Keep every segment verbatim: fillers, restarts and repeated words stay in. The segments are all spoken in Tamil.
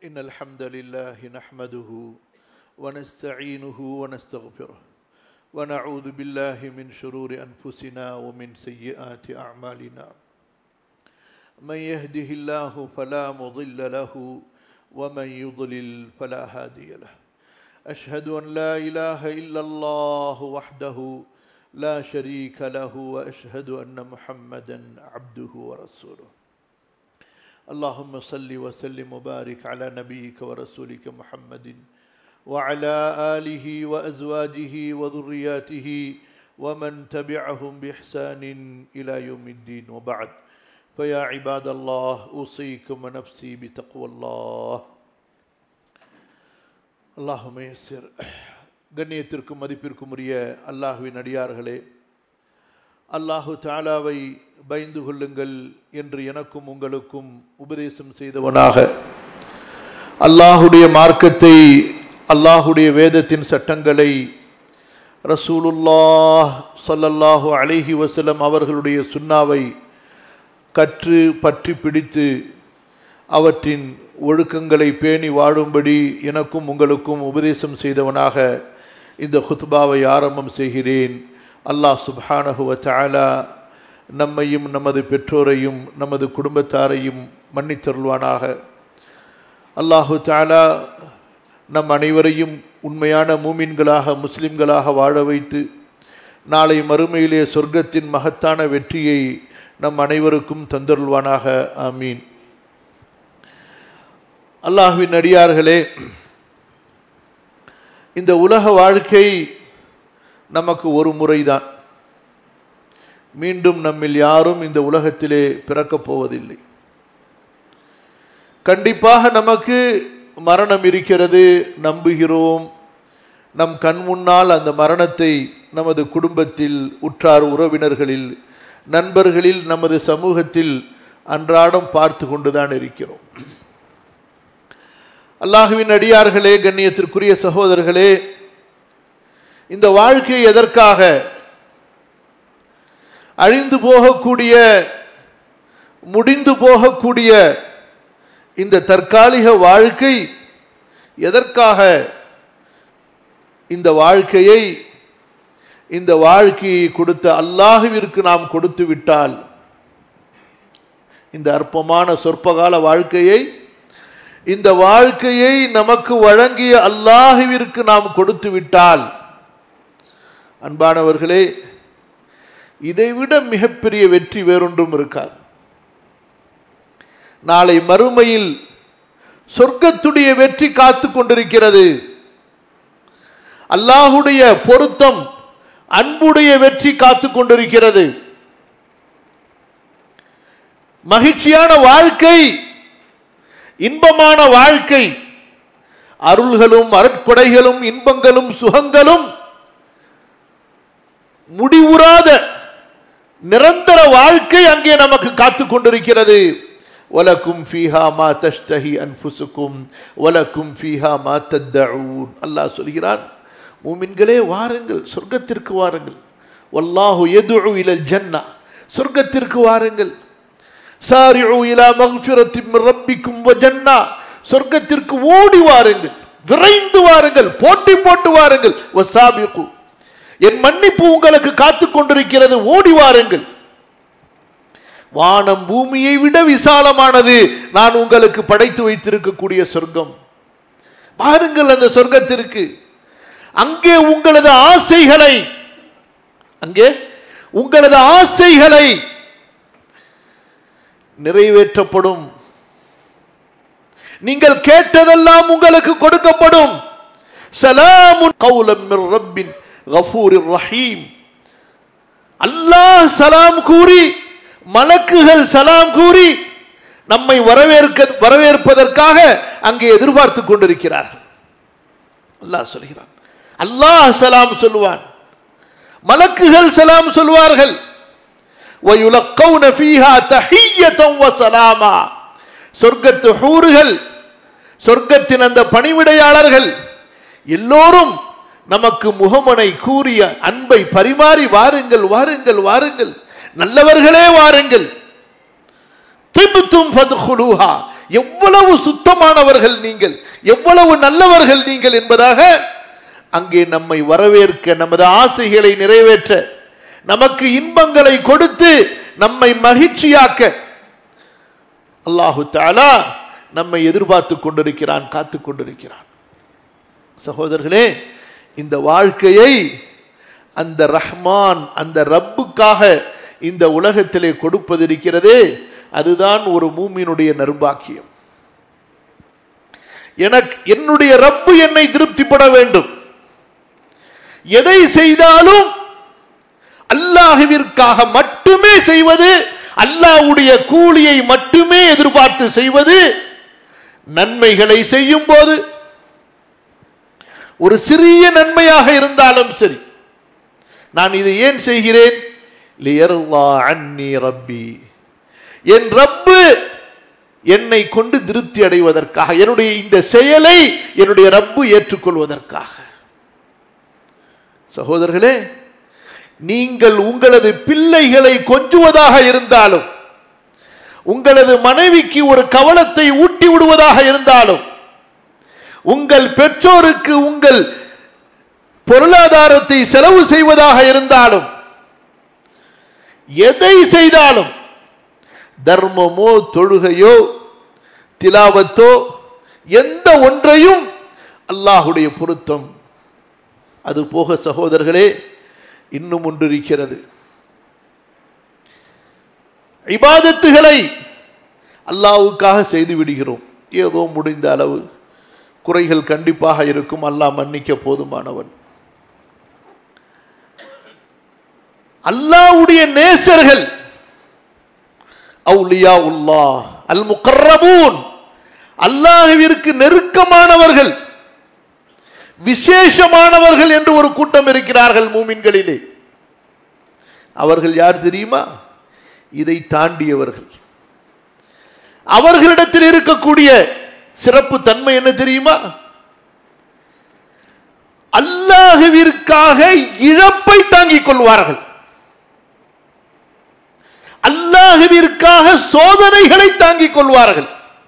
إن الحمد لله نحمده ونستعينه ونستغفره ونعوذ بالله من شرور أنفسنا ومن سيئات أعمالنا من يهده الله فلا مضل له ومن يضلل فلا هادي له أشهد أن لا إله إلا الله وحده لا شريك له وأشهد أن محمدا عبده ورسوله اللهم صل وسلم وبارك على نبيك ورسولك محمد وعلى آله وأزواجه وذرياته ومن تبعهم بإحسان إلى يوم الدين وبعد فيا عباد الله أوصيكم ونفسي بتقوى الله اللهم يسر கண்ணியத்திற்கும் மதிப்பிற்கும் உரிய அல்லாஹ்வின் அடியார்களே, அல்லாஹு தஆலாவை பயந்து கொள்ளுங்கள் என்று எனக்கும் உங்களுக்கும் உபதேசம் செய்தவனாக அல்லாஹுடைய மார்க்கத்தை, அல்லாஹுடைய வேதத்தின் சட்டங்களை, ரசூலுல்லாஹ் ஸல்லல்லாஹு அலைஹி வஸல்லம் அவர்களுடைய சுன்னாவை கற்று பற்றி பிடித்து அவற்றின் ஒழுக்கங்களை பேணி வாழும்படி எனக்கும் உங்களுக்கும் உபதேசம் செய்தவனாக இந்த குத்பாவை ஆரம்பம் செய்கிறேன். அல்லாஹ் சுப்ஹானஹு வ தஆலா நம்மையும் நமது பெற்றோரையும் நமது குடும்பத்தாரையும் மன்னித்தருள்வானாக. அல்லாஹு தஆலா நம் அனைவரையும் உண்மையான மூமின்களாக முஸ்லிம்களாக வாழ வைத்து நாளை மறுமையிலே சொர்க்கத்தின் மகத்தான வெற்றியை நம் அனைவருக்கும் தந்தருள்வானாக. ஆமீன். அல்லாஹ்வின் அடியார்களே, இந்த உலக வாழ்க்கை நமக்கு ஒரு முறைதான். மீண்டும் நம்மில் யாரும் இந்த உலகத்திலே பிறக்கப் போவதில்லை. கண்டிப்பாக நமக்கு மரணம் இருக்கிறது, நம்புகிறோம். நம் கண் முன்னால் அந்த மரணத்தை நமது குடும்பத்தில், உற்றார் உறவினர்களில், நண்பர்களில், நமது சமூகத்தில் அன்றாடம் பார்த்து கொண்டுதான் இருக்கிறோம். அல்லாஹ்வின் அடியார்களே, கண்ணியத்திற்குரிய சகோதரர்களே, இந்த வாழ்க்கை எதற்காக? அழிந்து போகக்கூடிய, முடிந்து போகக்கூடிய இந்த தற்காலிக வாழ்க்கை எதற்காக? இந்த வாழ்க்கையை, இந்த வாழ்க்கையை கொடுத்த அல்லாஹ்விற்கு நாம் கொடுத்து விட்டால், இந்த அற்பமான சொற்பகால வாழ்க்கையை, இந்த வாழ்க்கையை நமக்கு வழங்கிய அல்லாஹ்விற்கு நாம் கொடுத்து விட்டால், அன்பானவர்களே, இதைவிட மிகப்பெரிய வெற்றி வேறொன்றும் இருக்காது. நாளை மறுமையில் சொர்க்கத்துடைய வெற்றி காத்து கொண்டிருக்கிறது. அல்லாஹுடைய பொருத்தம், அன்புடைய வெற்றி காத்து கொண்டிருக்கிறது. மகிழ்ச்சியான வாழ்க்கை, இன்பமான வாழ்க்கை, அருள்களும் அருட்கொடைகளும் இன்பங்களும் சுகங்களும் முடிவுறாத நிரந்தர வாழ்க்கை அங்கே நமக்கு காத்து கொண்டிருக்கிறது. வலக்கும் ஃபீஹா மா தஷ்தஹி அன்ஃபுசுக்கும் வலக்கும் ஃபீஹா மா தத்தஊன். அல்லாஹ் சொல்கிறான், மூமின்களே வாருங்கள், சொர்க்கத்திற்கு வாருங்கள். வல்லாஹு யதுஉ இலல் ஜன்னah, சொர்க்கத்திற்கு வாருங்கள். சாரிஉ இலா மக்ஃபிரத்தின் மின் ரப்பிக்கும் வ ஜன்னah, சொர்க்கத்திற்கு ஓடி வாருங்கள், விரைந்து வாருங்கள், போட்டி போட்டு வாருங்கள். வசாபிகு, என் மன்னிப்பு உங்களுக்கு காத்து கொண்டிருக்கிறது, ஓடி வாருங்கள். வானம் பூமியை விட விசாலமானது நான் உங்களுக்கு படைத்து வைத்திருக்கக்கூடிய சொர்க்கம். வாருங்கள் அந்த சொர்க்கத்திற்கு. அங்கே உங்களது ஆசைகளை, அங்கே உங்களது ஆசைகளை நிறைவேற்றப்படும். நீங்கள் கேட்டதெல்லாம் உங்களுக்கு கொடுக்கப்படும். சலாமுன் கௌலம் மிர் ரப்பின் கஃபூரிர் ரஹீம். அல்லாஹ் சலாம் கூறி, மலக்குகள் சலாம் கூறி நம்மை வரவேற்க வரவேற்பதற்காக அங்கே எதிர்பார்த்து கொண்டிருக்கிறார்கள். அல்லாஹ் சொல்கிறான், அல்லாஹ் சலாம் சொல்லுவான், மலக்குகள் சலாம் சொல்வார்கள். வயுலக்கௌன ஃபீஹா தஹிய்யதன் வ ஸலாமா, சொர்க்கத்து ஹூர்கள், சொர்க்கத்தின் அந்த பணிவிடையாளர்கள் எல்லோரும் நமக்கு முகமனை கூறிய அன்பை பரிமாறி, வாருங்கள் வாருங்கள் வாருங்கள், நல்லவர்களே வாருங்கள். திப்தும் ஃபத்குலூஹா, எவ்வளவு சுத்தமானவர்கள் நீங்கள், எவ்வளவு நல்லவர்கள் நீங்கள் என்பதாக அங்கே நம்மை வரவேற்க, நமது ஆசைகளை நிறைவேற்ற, நமக்கு இன்பங்களை கொடுத்து நம்மை மகிழ்ச்சியாக்க அல்லாஹு தஆலா நம்மை எதிர்பார்த்து கொண்டிருக்கிறான், காத்து கொண்டிருக்கிறான். சகோதரர்களே, இந்த வாழ்க்கையை அந்த ரஹ்மான், அந்த ரப்புக்காக இந்த உலகத்திலே கொடுப்பதிருக்கிறதே, அதுதான் ஒரு மூமினுடைய நற்பாக்கியம். எனக்கு என்னுடைய ரப்பு என்னை திருப்திப்பட வேண்டும். எதை செய்தாலும் அல்லாஹ்விற்காக மட்டுமே செய்வது, அல்லாஹ்வுடைய கூலியை மட்டுமே எதிர்பார்த்து செய்வது, நன்மைகளை செய்யும் போது ஒரு சிறிய நன்மையாக இருந்தாலும் சரி, நான் இதை ஏன் செய்கிறேன்? லியர்லா அன்னி ரப்பி, என் ரப்பு என்னை கொண்டு திருப்தி அடைவதற்காக, என்னுடைய இந்த செயலை என்னுடைய ரப்பு ஏற்றுக்கொள்வதற்காக. சகோதரர்களே, நீங்கள் உங்களது பிள்ளைகளை கொஞ்சுவதாக இருந்தாலும், உங்களது மனைவிக்கு ஒரு கவலத்தை ஊட்டி விடுவதாக இருந்தாலும், உங்கள் பெற்றோருக்கு உங்கள் பொருளாதாரத்தை செலவு செய்வதாக இருந்தாலும், எதை செய்தாலும், தர்மமோ தொழுகையோ திலாவத்தோ எந்த ஒன்றையும் அல்லாஹ்வுடைய பொருத்தம். அது போக சகோதரர்களே, இன்னும் ஒன்று இருக்கிறது. இபாதத்துகளை அல்லாஹ்வுக்காக செய்து விடுகிறோம். ஏதோ முடிந்த அளவு, குறைகள் கண்டிப்பாக இருக்கும், அல்லாஹ் மன்னிக்க போதுமானவன். அல்லாஹ்வுடைய நேசர்கள், அவுலியாவுல்லாஹ் அல் முகர்ரபூன், அல்லாஹ்விற்கு நெருக்கமானவர்கள், விசேஷமானவர்கள் என்று ஒரு கூட்டம் இருக்கிறார்கள் மூமின்களிலே. அவர்கள் யார் தெரியுமா? இதை தாண்டியவர்கள். அவர்களிடத்தில் இருக்கக்கூடிய சிறப்பு தன்மை என்ன தெரியுமா? அல்லாஹ்விற்காக இழப்பை தாங்கிக் கொள்வார்கள், அல்லாஹ்விற்காக சோதனைகளை தாங்கிக் கொள்வார்கள்.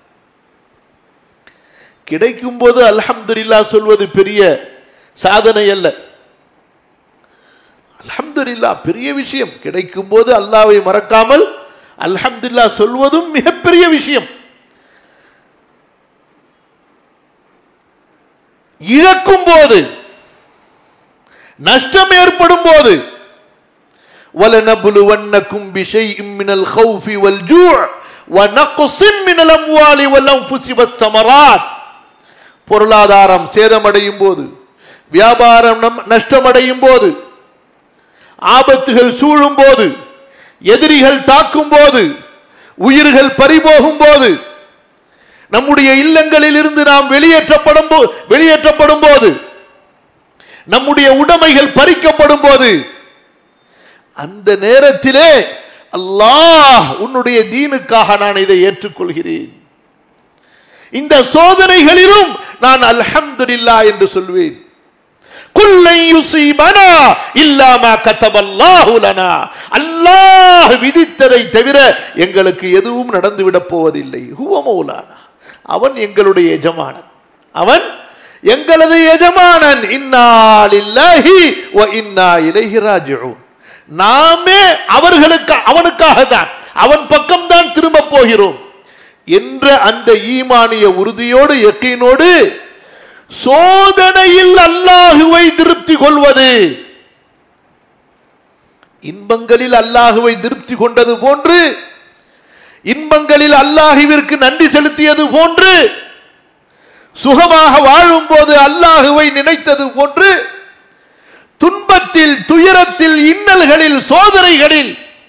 கிடைக்கும் போது அல்ஹம்துலில்லாஹ் சொல்வது பெரிய சாதனை அல்ல. அல்ஹம்துலில்லாஹ் பெரிய விஷயம். கிடைக்கும் போது அல்லாஹ்வை மறக்காமல் அல்ஹம்துலில்லாஹ் சொல்வதும் மிகப்பெரிய விஷயம். இழக்கும் போது, நஷ்டம் ஏற்படும் போது, وَلَنَبْلُوَنَّكُمْ بِشَيْءٍ مِّنَ الْخَوْفِ وَالْجُوعِ وَنَقْصٍ مِّنَ الْأَمْوَالِ وَالْأَنفُسِ وَالثَّمَرَاتِ, பொருளாதாரம் சேதமடையும் போது, வியாபாரம் நஷ்டமடையும் போது, ஆபத்துகள் சூழும் போது, எதிரிகள் தாக்கும் போது, உயிர்கள் பறிபோகும் போது, நம்முடைய இல்லங்களில் இருந்து நாம் வெளியேற்றப்படும் வெளியேற்றப்படும் போது, நம்முடைய உடைமைகள் பறிக்கப்படும் போது, அந்த நேரத்திலே அல்லாஹ் உன்னுடைய தீனுக்காக நான் இதை ஏற்றுக்கொள்கிறேன், இந்த சோதனைகளிலும் நான் அல்ஹம்துலில்லாஹ் என்று சொல்வேன். குல்லை யுஸீபனா இல்லா மா கதபல்லாஹு லனா, அல்லாஹ் விதித்ததை தவிர எங்களுக்கு எதுவும் நடந்துவிடப் போவதில்லை. ஹுவ மௌலானா, அவன் எங்களுடைய எஜமானன், அவன் எங்களது எஜமானன். இன்னா லில்லாஹி வ இன்னா இலைஹி ராஜிஊன், நாமே அவர்களுக்கு அவனுக்காக தான், அவன் பக்கம்தான் திரும்ப போகிறோம் என்ற அந்த ஈமானிய உறுதியோடு, யக்கீனோடு சோதனையில் அல்லாஹுவை திருப்தி கொள்வது, இன்பங்களில் அல்லாஹுவை திருப்தி கொண்டது போன்று, இன்பங்களில் அல்லாஹுவிற்கு நன்றி செலுத்தியது போன்று, சுகமாக வாழும் போது அல்லாஹுவை நினைத்தது போன்று, துன்பத்தில், துயரத்தில், இன்னல்களில், சோதனைகளில்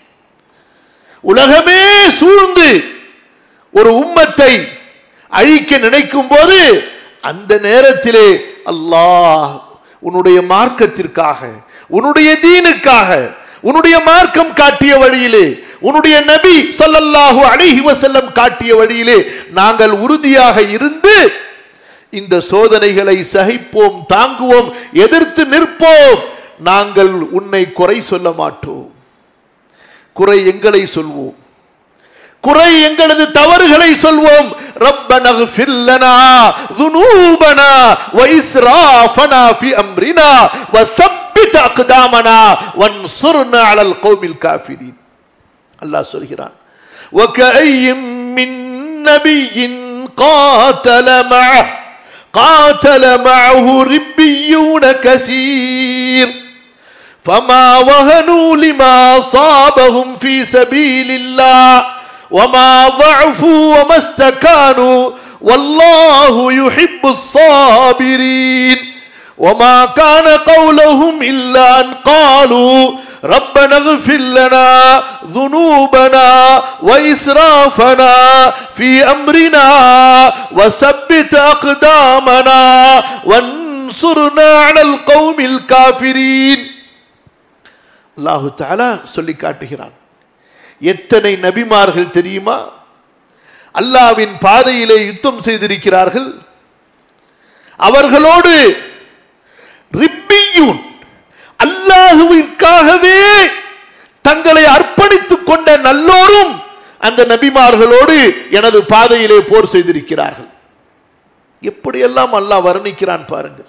உலகமே சூழ்ந்து ஒரு உம்மத்தை அழிக்க நினைக்கும் போது, அந்த நேரத்திலே அல்லாஹ் உன்னுடைய மார்க்கத்திற்காக, உன்னுடைய தீனுக்காக, உன்னுடைய மார்க்கம் காட்டிய வழியிலே, உன்னுடைய நபி ஸல்லல்லாஹு அலைஹி வஸல்லம் காட்டிய வழியிலே நாங்கள் உறுதியாக இருந்து இந்த சோதனைகளை சகிப்போம், தாங்குவோம், எதிர்த்து நிற்போம். நாங்கள் உன்னை குறை சொல்ல மாட்டோம், குறை எங்களை சொல்வோம். குறை எங்களது தவறுகளை சொல்வோம். ரப்பனா இக்ஃபிர் லனா ذுனூபனா வ இஸ்ராஃபனா ஃபீ அம்ரினா வ ஸப்பித் அக்தாமனா வன்சுர்னா அலல் கௌமில் காஃபிரீன். அல்லாஹ் சொல்கிறான், وَكَأَيٍّ مِّن نَّبِيٍّ قَاتَلَ مَعَهُ قَاتَلَ مَعَهُ رِبِّيُّونَ كَثِيرٌ فَمَا وَهَنُوا لِمَا أَصَابَهُمْ فِي سَبِيلِ اللَّهِ وَمَا ضَعُفُوا وَمَا اسْتَكَانُوا وَاللَّهُ يُحِبُّ الصَّابِرِينَ وَمَا كَانَ قَوْلُهُمْ إِلَّا أَن قَالُوا ربنا اغفر لنا ذنوبنا وإسرافنا في أمرنا وثبت أقدامنا وانصرنا على القوم الكافرين. அல்லாஹ் தஆலா சொல்லி காட்டுகிறான், எத்தனை நபிமார்கள் தெரியுமா அல்லாஹ்வின் பாதையிலே யுத்தம் செய்திருக்கிறார்கள். அவர்களோடு ரிப்பியூன் அல்லாஹுவிற்காகவே தங்களை அர்ப்பணித்துக் கொண்ட நல்லோரும் அந்த நபிமார்களோடு எனது பாதையிலே போர் செய்திருக்கிறார்கள். எப்படியெல்லாம் அல்லாஹ் வர்ணிக்கிறான் பாருங்கள்.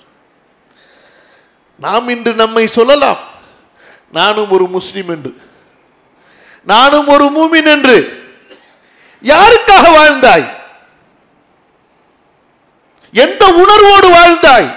நாம் இன்று நம்மை சொல்லலாம், நானும் ஒரு முஸ்லிம் என்று, நானும் ஒரு மூமின் என்று. யாருக்காக வாழ்ந்தாய்? எந்த உணர்வோடு வாழ்ந்தாய்?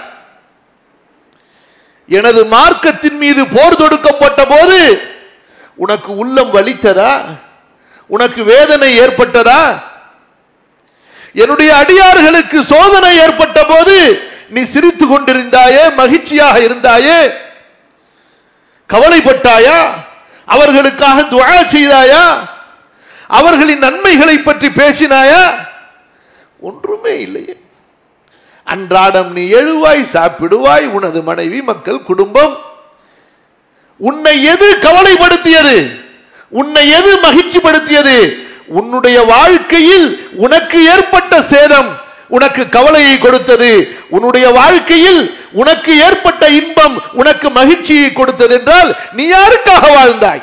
எனது மார்க்கத்தின் மீது போர் தொடுக்கப்பட்ட போது உனக்கு உள்ளம் வலித்ததா? உனக்கு வேதனை ஏற்பட்டதா? என்னுடைய அடியார்களுக்கு சோதனை ஏற்பட்ட போது நீ சிரித்துக் கொண்டிருந்தாயே, மகிழ்ச்சியாக இருந்தாயே, கவலைப்பட்டாயா? அவர்களுக்காக துஆ செய்தாயா? அவர்களின் நன்மைகளை பற்றி பேசினாயா? ஒன்றுமே இல்லையே. அன்றாடம் நீ எழுவாய், சாப்பிடுவாய், உனது மனைவி, மக்கள், குடும்பம். உன்னை எது கவலைப்படுத்தியது? உன்னை எது மகிழ்ச்சிப்படுத்தியது? உன்னுடைய வாழ்க்கையில் உனக்கு ஏற்பட்ட சேதம் உனக்கு கவலையை கொடுத்தது. உன்னுடைய வாழ்க்கையில் உனக்கு ஏற்பட்ட இன்பம் உனக்கு மகிழ்ச்சியை கொடுத்தது என்றால் நீ யாருக்காக வாழ்ந்தாய்?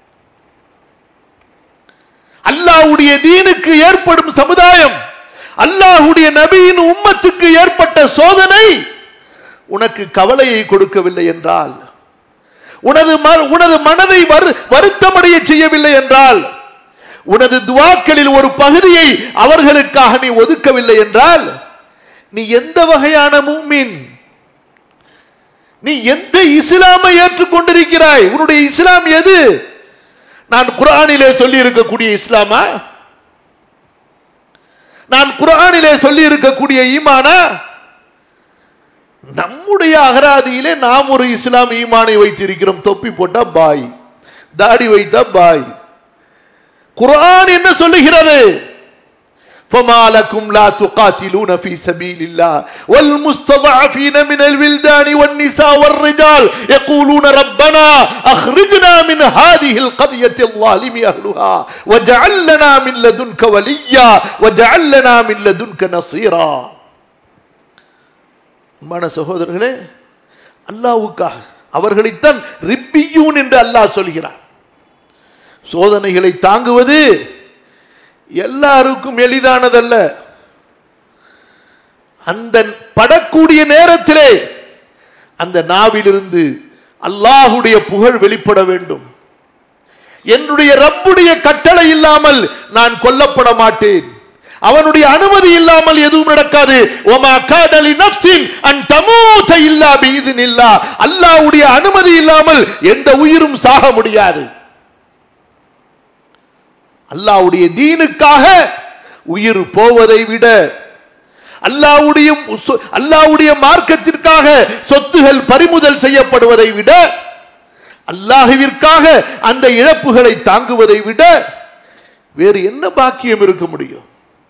அல்லாஹ்வுடைய தீனுக்கு ஏற்படும் சமுதாயம், அல்லாஹ்வுடைய நபியின் உம்மத்துக்கு ஏற்பட்ட சோதனை உனக்கு கவலையை கொடுக்கவில்லை என்றால், உனது உனது மனதை வருத்தமடைய செய்யவில்லை என்றால், உனது துஆக்களில் ஒரு பகுதியை அவர்களுக்காக நீ ஒதுக்கவில்லை என்றால், நீ எந்த வகையான முஃமின்? நீ எந்த இஸ்லாமை ஏற்றுக்கொண்டிருக்கிறாய்? உன்னுடைய இஸ்லாம் எது? நான் குர்ஆனிலே சொல்லி இருக்கக்கூடிய இஸ்லாமா? நான் குர்ஆனிலே சொல்லி இருக்கக்கூடிய ஈமானா? நம்முடைய அகராதியிலே நாம் ஒரு இஸ்லாம் ஈமானை வைத்திருக்கிறோம். தொப்பி போட்டா பாய், தாடி வைத்தா பாய். குர்ஆன் என்ன சொல்லுகிறது? فما لكم لا تقاتلون في سبيل الله والمستضعفين من الولدان والنساء والرجال يقولون ربنا اخرجنا من هذه القرية الظالم اهلها واجعل لنا من لدنك وليا واجعل لنا من لدنك نصيرا. மன சகோதரர்களே, அல்லாஹ்வுக்காக அவர்களைத்தான் ரிப்பியூன் என்று அல்லாஹ் சொல்கிறான். சோதனைகளை தாங்குவது எல்லாருக்கும் எளிதானதல்ல. அந்த படக்கூடிய நேரத்திலே அந்த நாவிலிருந்து அல்லாஹ்வுடைய புகழ் வெளிப்பட வேண்டும். என்னுடைய ரப்புடைய கட்டளை இல்லாமல் நான் கொல்லப்பட மாட்டேன், அவனுடைய அனுமதி இல்லாமல் எதுவும் நடக்காது. வமா கான லினஃப்ஸின் அன் தமூத இல்லா பிஇذனில்லாஹ், அல்லாஹ்வுடைய அனுமதி இல்லாமல் எந்த உயிரும் சாக முடியாது. அல்லாஹ்வுடைய தீனுக்காக உயிர் போவதை விட, அல்லாஹ்வுடைய அல்லாஹ்வுடைய மார்க்கத்திற்காக சொத்துகள் பறிமுதல் செய்யப்படுவதை விட, அல்லாஹ்விற்காக அந்த இழப்புகளை தாங்குவதை விட வேறு என்ன பாக்கியம் இருக்க முடியும்?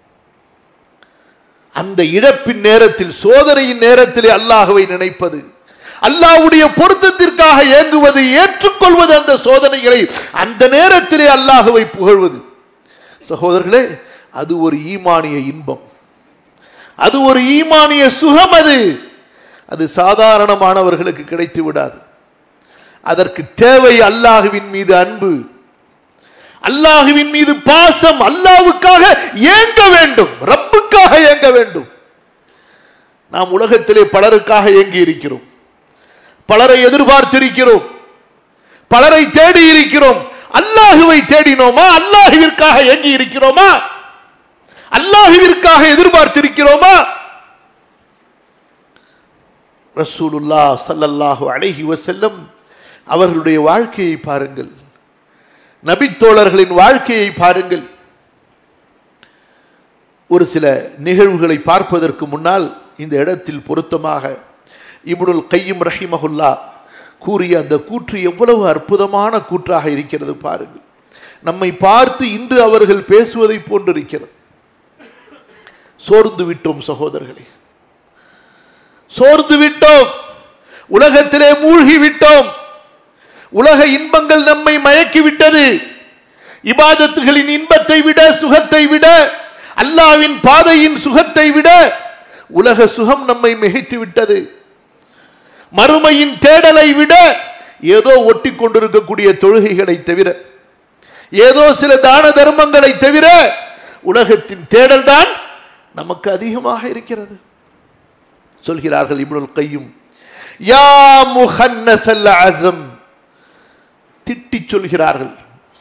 அந்த இழப்பின் நேரத்தில், சோதனையின் நேரத்திலே அல்லாஹ்வை நினைப்பது, அல்லாஹ்வுடைய பொருத்தத்திற்காக ஏங்குவது, ஏற்றுக்கொள்வது, அந்த சோதனைகளை அந்த நேரத்திலே அல்லாஹ்வை புகழ்வது. சகோதரர்களே, அது ஒரு ஈமானிய இன்பம், அது ஒரு ஈமானிய சுகம். அது அது சாதாரணமானவர்களுக்கு கிடைத்து விடாது. அதற்கு தேவை அல்லாஹ்வின் மீது அன்பு, அல்லாஹுவின் மீது பாசம், அல்லாஹ்வுக்காக ஏங்க வேண்டும், ரப்புக்காக ஏங்க வேண்டும். நாம் உலகத்திலே பலருக்காக ஏங்கி இருக்கிறோம், பலரை எதிர்பார்த்திருக்கிறோம், பலரை தேடி இருக்கிறோம். அல்லாஹுவை தேடினோமா? அல்லாஹுவிற்காக ஏங்கி இருக்கிறோமா? அல்லாஹுவிற்காக எதிர்பார்த்திருக்கிறோமா? ரசூலுல்லாஹ் ஸல்லல்லாஹு அலைஹி வஸல்லம் அவர்களுடைய வாழ்க்கையை பாருங்கள், நபித்தோழர்களின் வாழ்க்கையை பாருங்கள். ஒரு சில நிகழ்வுகளை பார்ப்பதற்கு முன்னால் இந்த இடத்தில் பொருத்தமாக இப்னுல் கையிம் ரஹிமஹுல்லாஹ் கூறிய அந்த கூற்று எவ்வளவு அற்புதமான கூற்றாக இருக்கிறது பாருங்கள். நம்மை பார்த்து இன்று அவர்கள் பேசுவதை போன்றிருக்கிறது. சோர்ந்து விட்டோம் சகோதரர்களே, சோர்ந்து விட்டோம், உலகத்திலே மூழ்கி விட்டோம், உலக இன்பங்கள் நம்மை மயக்கிவிட்டது. இபாதத்துகளின் இன்பத்தை விட, சுகத்தை விட, அல்லாஹ்வின் பாதையின் சுகத்தை விட உலக சுகம் நம்மை மிகைத்து விட்டது. மறுமையின் தேடலை விட ஏதோ ஒட்டி கொண்டிருக்கக்கூடிய தொழுகைகளை தவிர, ஏதோ சில தான தர்மங்களை தவிர உலகத்தின் தேடல் தான் நமக்கு அதிகமாக இருக்கிறது. சொல்கிறார்கள் இப்னுல் கையும், யா முஹன்னஸல் அஸம், திட்டி சொல்கிறார்கள்,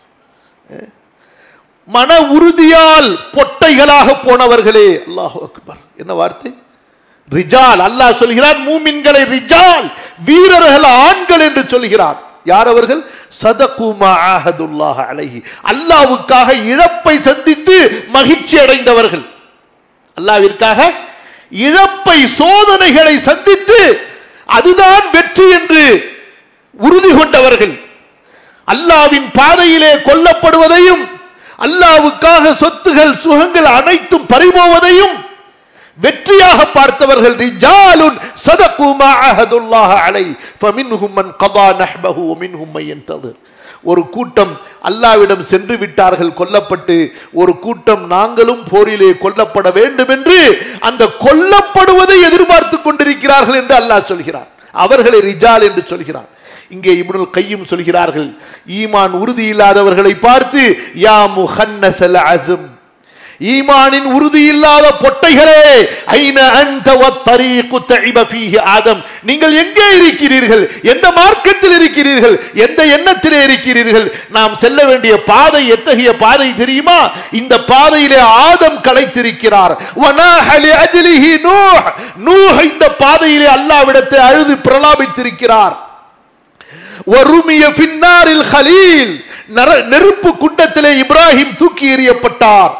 மன உறுதியால் பொட்டைகளாக போனவர்களே. அல்லாஹு அக்பர், என்ன வார்த்தை! ரிஜால், அல்லாஹ் சொல்கிறார் மூமின்களை ரிஜால், வீரர்கள், ஆண்கள் என்று சொல்கிறார். யார் அவர்கள்? சதகு மா ஆஹதுல்லாஹ் அலைஹி, அல்லாஹ்வுக்காக இழப்பை சந்தித்து மகிழ்ச்சி அடைந்தவர்கள், அல்லாஹ்விற்காக இழப்பை, சோதனைகளை சந்தித்து அதுதான் வெற்றி என்று உறுதி கொண்டவர்கள். அல்லாஹ்வின் பாதையிலே கொல்லப்படுவதையும், அல்லாஹ்வுக்காக சொத்துகள் சுகங்கள் அனைத்தும் பறிபோவதையும் வெற்றியாக பார்த்தவர்கள். ரிஜாலுன் சதகு மா ஆஹதுல்லாஹ் அலைஹி ஃபமின்ஹும் மன் கதா நஹ்பஹு வமின்ஹும் மன் யன்தஸிர். ஒரு கூட்டம் அல்லாஹ்விடம் சென்று விட்டார்கள் கொல்லப்பட்டு, ஒரு கூட்டம் நாங்களும் போரிலே கொல்லப்பட வேண்டும் என்று அந்த கொல்லப்படுவதை எதிர்பார்த்து கொண்டிருக்கிறார்கள் என்று அல்லாஹ் சொல்கிறார். அவர்களை ரிஜால் என்று சொல்கிறார். இங்கே இப்னுல் கையும் சொல்கிறார்கள், ஈமான் உறுதி இல்லாதவர்களை பார்த்து யா முஹன்னஸல் அஸம், ஈமானின் உறுதி இல்லாத பொட்டைகளே, ஐன அன்த வத்தரீகு தஇப ஃபீஹி ஆதம், நீங்கள் எங்கே இருக்கிறீர்கள்? எந்த மார்க்கத்தில் இருக்கிறீர்கள்? எந்த எண்ணத்திலே இருக்கிறீர்கள்? நாம் செல்ல வேண்டிய பாதை எத்தகைய பாதை தெரியுமா? இந்த பாதையிலே ஆதம் களைத்திருக்கிறார். வனாஹ லிஅஜ்லிஹி நூஹ், நூஹ் இந்த பாதையிலே அல்லாஹ்விடத்தை அழுது பிரலாபித்திருக்கிறார். வருமிய ஃபின்னாரில் கலீல், நெருப்பு குண்டத்திலே இப்ராஹிம் தூக்கி எறியப்பட்டார்.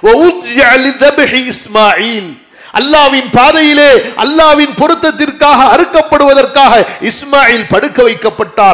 இஸ்மாயில், அல்லாஹ்வின் பாதையிலே அல்லாஹ்வின் பொருத்தத்திற்காக அறுக்கப்படுவதற்காக இஸ்மாயில் படுக்க வைக்கப்பட்டார்.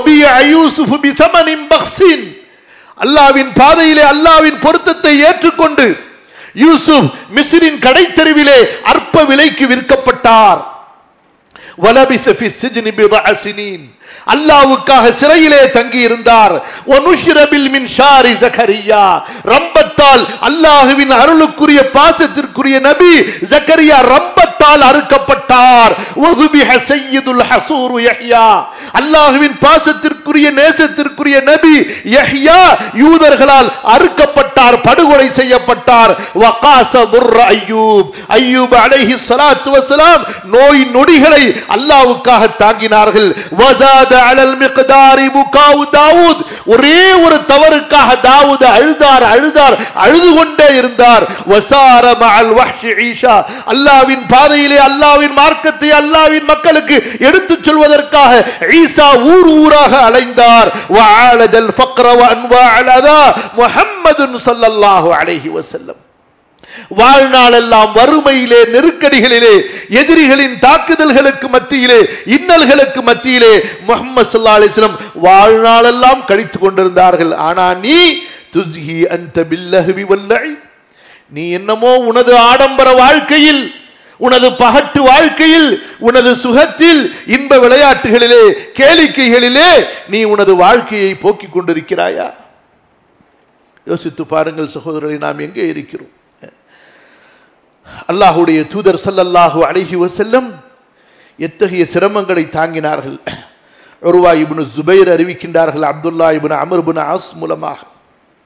அல்லாஹ்வின் பாதையிலே அல்லாஹ்வின் பொருத்தத்தை ஏற்றுக்கொண்டு யூசுப் மிஸ்ரின் கடைத்தெருவிலே அற்ப விலைக்கு விற்கப்பட்டார். வலபிஸ ஃபி ஸிஜ்னி பிضع سنين, அல்லாஹ்வுக்காக சிறையிலே தங்கி இருந்தார். வனுஷ்ரபில் மின் ஷாரி ஜக்கரியா, ரம்பத்தால் அல்லாஹ்வின் அருளுக்குரிய பாசத்திற்குரிய நபி ஜக்கரியா ரம்பத்தால் அறுக்கப்பட்டார். வதுபிஹ சய்யிதுல் ஹஸூர் யஹ்யா, அல்லாஹ்வின் பாசத்திற்குரிய நேசத்திற்குரிய நபி யஹ்யா யூதர்களால் அறுக்கப்பட்டார், படுகொலை செய்யப்பட்டார். வகாஸ துர்ர அய்யூப், அய்யூப் அலைஹிஸ்ஸலாத்து வஸலாம் நோய் நொடிகளை அல்லாஹ்வுக்காக தாங்கினார்கள். வஸாத அலல் மிக்தாரி புகாவு தாவூத், ஒரே ஒரு தவறுக்காக தாவூத் அழுதார் அழுதார் அழுது கொண்டே இருந்தார். வஸார மஅல் வஹ்ஷி ஈஷா, அல்லாஹ்வின் பாதையிலே அல்லாஹ்வின் மார்க்கத்தை அல்லாஹ்வின் மக்களுக்கு எடுத்துச் சொல்வதற்காக ஈசா ஊர் ஊராக அலைந்தார். வஆலஜல் ஃபக்ர வஅன்வாஅல் அதா முஹம்மதுன் ஸல்லல்லாஹு அலைஹி வஸல்லம், வாழ்நாளெல்லாம் வறுமையிலே, நெருக்கடிகளிலே, எதிரிகளின் தாக்குதல்களுக்கு மத்தியிலே, இன்னல்களுக்கு மத்தியிலே முஹம்மது ஸல்லல்லாஹு அலைஹி வஸல்லம் வாழ்நாளெல்லாம் கழித்துக் கொண்டிருந்தார்கள். ஆனா நீ துஸ்ஹி அன்த பில்லஹ்வி வல்லஇ, நீ என்னமோ உனது ஆடம்பர வாழ்க்கையில், உனது பகட்டு வாழ்க்கையில், உனது சுகத்தில், இன்ப விளையாட்டுகளிலே, கேளிக்கைகளிலே நீ உனது வாழ்க்கையை போக்கிக் கொண்டிருக்கிறாயா? யோசித்து பாருங்கள் சகோதரரை, நாம் எங்கே இருக்கிறோம்? அல்லாஹ்வுடைய தூதர் ஸல்லல்லாஹு அலைஹி வஸல்லம் எத்தகைய சிரமங்களை தாங்கினார்கள். உர்வா இப்னு ஸுபைர் அறிவிக்கின்றார்கள், அப்துல்லா இப்னு அம்ர் இப்னு ஆஸ் மூலமாக,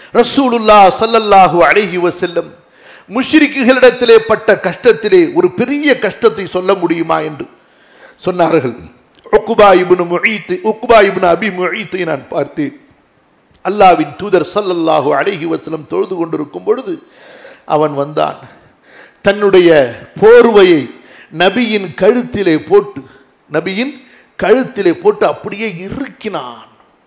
ரசூலுல்லாஹ் ஸல்லல்லாஹு அலைஹி வஸல்லம் முஷ்ரிக்குகளிடத்திலே பட்ட கஷ்டத்திலே ஒரு பெரிய கஷ்டத்தை சொல்ல முடியுமா என்று சொன்னார்கள். உக்பா இப்னு முஈத் உக்பா இப்னு அபி முஈத்தை நான் பார்த்தேன். அல்லாஹ்வின் தூதர் ஸல்லல்லாஹு அலைஹி வஸல்லம் தொழுது கொண்டிருக்கும் பொழுது அவன் வந்தான். தன்னுடைய போர்வையை நபியின் கழுத்திலே போட்டு நபியின் கழுத்திலே போட்டு அப்படியே இறுக்கினான்.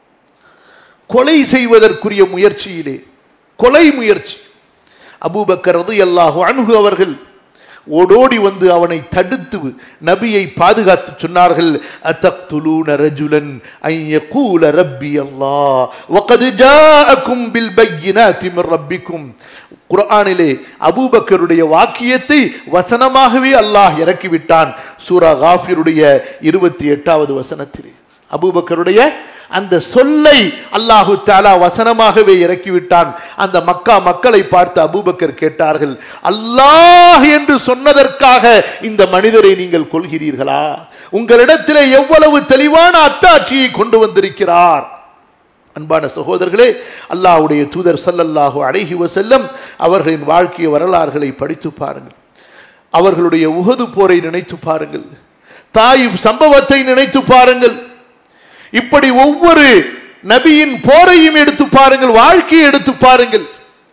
கொலை செய்வதற்குரிய முயற்சியிலே கொலை முயற்சி. அபூபக்கர் ரலியல்லாஹு அன்ஹு அவர்கள் ஓடோடி வந்து அவனை தடுத்து நபியை பாதுகாத்து சொன்னார்கள், அத்தக்துலூன ரஜுலன் அன் யகூல ரப்பி அல்லாஹ் வகத் ஜாஅக்கும் பில் பையினாத்தி மின் ரப்பிக்கும். குர்ஆனிலே அபூபக்கருடைய வாக்கியத்தை வசனமாகவே அல்லாஹ் இறக்கிவிட்டான். சூரா காஃபிருடைய இருபத்தி எட்டாவது வசனத்திலே அபூபக்கருடைய அந்த சொல்லை அல்லாஹு தஆலா வசனமாகவே இறக்கிவிட்டான். அந்த மக்கா மக்களை பார்த்து அபூபக்கர் கேட்டார்கள், அல்லாஹ் என்று சொன்னதற்காக இந்த மனிதரை நீங்கள் கொல்கிறீர்களா? உங்களிடத்திலே எவ்வளவு தெளிவான அத்தாட்சியை கொண்டு வந்திருக்கிறார். அன்பான சகோதரர்களே, அல்லாஹ்வுடைய தூதர் ஸல்லல்லாஹு அலைஹி வஸல்லம் அவர்களின் வாழ்க்கை வரலாறுகளை படித்து பாருங்கள். அவர்களுடைய உஹது போரை நினைத்து பாருங்கள். தாயிஃப் சம்பவத்தை நினைத்து பாருங்கள். இப்படி ஒவ்வொரு நபியின் போரையும் எடுத்து பாருங்கள், வாழ்க்கையை எடுத்து பாருங்கள்.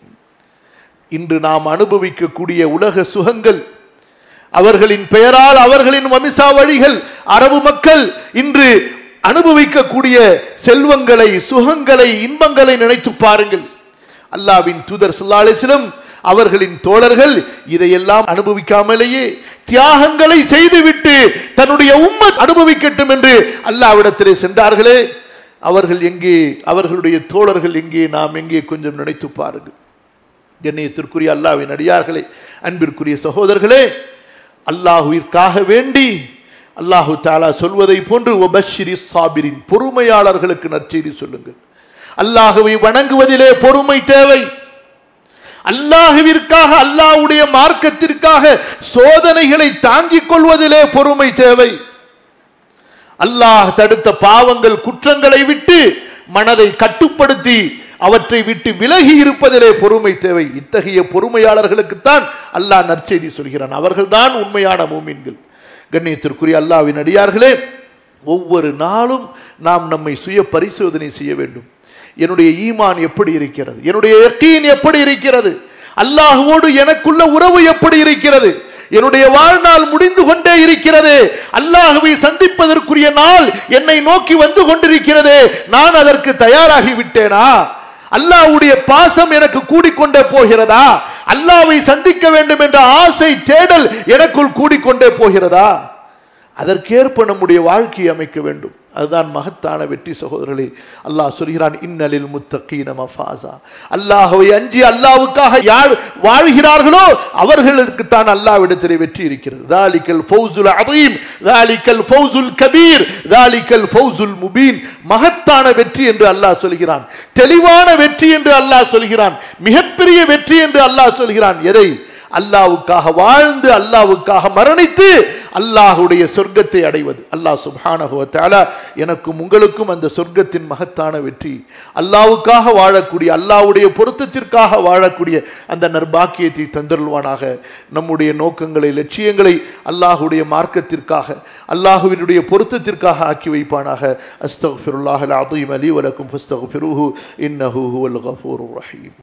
இன்று நாம் அனுபவிக்கக்கூடிய உலக சுகங்கள், அவர்களின் பெயரால் அவர்களின் வம்சாவழிகள் அரபு மக்கள் இன்று அனுபவிக்கக்கூடிய செல்வங்களை, சுகங்களை, இன்பங்களை நினைத்து பாருங்கள். அல்லாஹ்வின் தூதர் ஸல்லல்லாஹு அலைஹி வஸல்லம் அவர்களின் தோழர்கள் இதையெல்லாம் அனுபவிக்காமலேயே தியாகங்களை செய்துவிட்டு தன்னுடைய உம்மத் அனுபவிக்கட்டும் என்று அல்லாஹ்விடத்திலே சென்றார்களே, அவர்கள் எங்கே? அவர்களுடைய தோழர்கள் எங்கே? நாம் எங்கே? கொஞ்சம் நினைத்து பாருங்கள். கண்ணியத்திற்குரிய அல்லாஹ்வின் அடியார்களே, அன்பிற்குரிய சகோதரர்களே, அல்லாஹ்விற்காக வேண்டி அல்லாஹு தஆலா சொல்வதை போன்று வபஷ்ஷிரிஸ் சாபிரின், பொறுமையாளர்களுக்கு நற்செய்தி சொல்லுங்கள். அல்லாஹ்வை வணங்குவதிலே பொறுமை தேவை. அல்லாஹ்விற்காக, அல்லாஹ்வுடைய மார்க்கத்திற்காக சோதனைகளை தாங்கிக் கொள்வதிலே பொறுமை தேவை. அல்லாஹ் தடுத்த பாவங்கள், குற்றங்களை விட்டு மனதை கட்டுப்படுத்தி அவற்றை விட்டு விலகி இருப்பதிலே பொறுமை தேவை. இத்தகைய பொறுமையாளர்களுக்குத்தான் அல்லாஹ் நற்செய்தி சொல்கிறான். அவர்கள்தான் உண்மையான மூமின்கள். கண்ணியத்திற்குரிய அல்லாஹ்வின் அடியார்களே, ஒவ்வொரு நாளும் நாம் நம்மை சுய பரிசோதனை செய்ய வேண்டும். என்னுடைய ஈமான் எப்படி இருக்கிறது? என்னுடைய யகீன் எப்படி இருக்கிறது? அல்லாஹ்வோடு எனக்குள்ள உறவு எப்படி இருக்கிறது? என்னுடைய வாழ்நாள் முடிந்து கொண்டே இருக்கிறது. அல்லாஹ்வை சந்திப்பதற்குரிய நாள் என்னை நோக்கி வந்து கொண்டிருக்கிறது. நான் அதற்கு தயாராகி விட்டேனா? அல்லாஹ்வுடைய பாசம் எனக்கு கூடிக்கொண்டே போகிறதா? அல்லாஹ்வை சந்திக்க வேண்டும் என்ற ஆசை, தேடல் எனக்குள் கூடிக்கொண்டே போகிறதா? அதற்கேற்ப நம்முடைய வாழ்க்கையை அமைக்க வேண்டும். அதுதான் மகத்தான வெற்றி சகோதரர்களே. அல்லாஹ் சொல்கிறான், இன்னலில் முத்தகீன மஃபாஸா. அல்லாஹ்வை அஞ்சி அல்லாஹ்வுக்காக யார் வாழ்கிறார்களோ அவர்களுக்கு தான் அல்லாஹ்விடத்திலே வெற்றி இருக்கிறது. தாலிகல் ஃபௌசுல் அதீம், தாலிகல் ஃபௌசுல் கபீர், தாலிகல் ஃபௌசுல் முபீன். மகத்தான வெற்றி என்று அல்லாஹ் சொல்கிறான். தெளிவான வெற்றி என்று அல்லாஹ் சொல்கிறான். மிகப்பெரிய வெற்றி என்று அல்லாஹ் சொல்கிறான். எதை? அல்லாஹ்வுக்காக வாழ்ந்து அல்லாஹ்வுக்காக மரணித்து அல்லாஹ்வுடைய சொர்க்கத்தை அடைவது. அல்லாஹ் சுப்ஹானஹு வ தஆலா எனக்கும் உங்களுக்கும் அந்த சொர்க்கத்தின் மகத்தான வெற்றி, அல்லாஹ்வுக்காக வாழக்கூடிய, அல்லாஹ்வுடைய பொருத்தத்திற்காக வாழக்கூடிய அந்த நற்பாக்கியத்தை தந்தருள்வானாக. நம்முடைய நோக்கங்களை, லட்சியங்களை அல்லாஹ்வுடைய மார்க்கத்திற்காக, அல்லாஹ்வினுடைய பொருத்தத்திற்காக ஆக்கி வைப்பானாக. அஸ்தக்ஃபிருல்லாஹல் அஸீம் லி வ லக்கும் ஃபஸ்தக்ஃபிருஹு இன்னஹு ஹுவல் கஃபூருர் ரஹீம்.